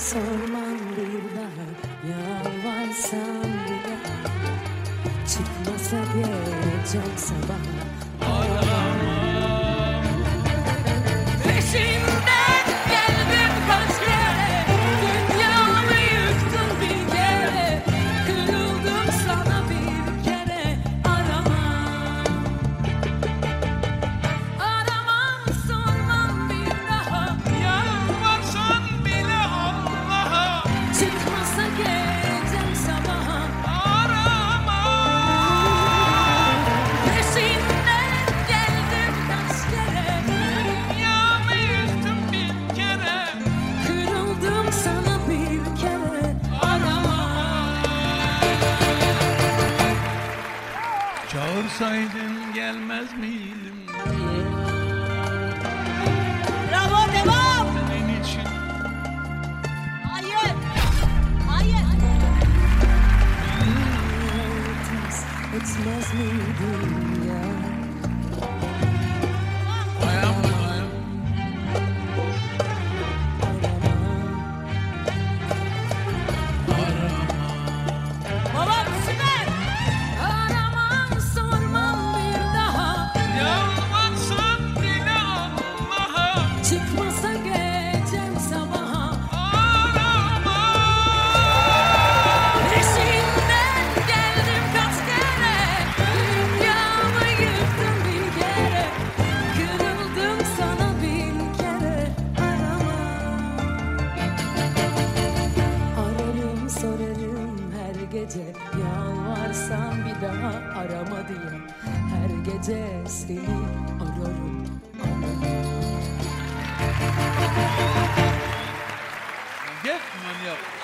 sormam bir daha, yalvarsam bir daha. Çıkmasa geleceğim sabaha. Aramam. Peşinden geldim kaç kere, dünyamı yıktın bir kere. Kırıldım sana bir kere. Aramam, aramam, sormam bir daha. Yalvarsan bile Allah'a. Çıkmasa geleceğim sabaha. Aramam. Peşinden geldim kaç kere, Dünyamı yıktım bir kere. kırıldım sana bir kere. Aramam. Çağırsaydın gelmez miydim? Bravo, devam. Senin için Hayır. Hayır. Etmez miydim ya? dayanmadım. Babam süper. Aramam, sormam bir daha. Yalvarsan bile Allah'a. Çıkmasa geleceğim sabaha. Aramam. Peşinden geldim kaç kere, dünyamı yıktım bir kere. Kırıldım sana bir kere. Aramam. Ararım sorarım her gece, yalvarsam bir daha arama diye. Her gece seni ararım, ararım. Gel manyak.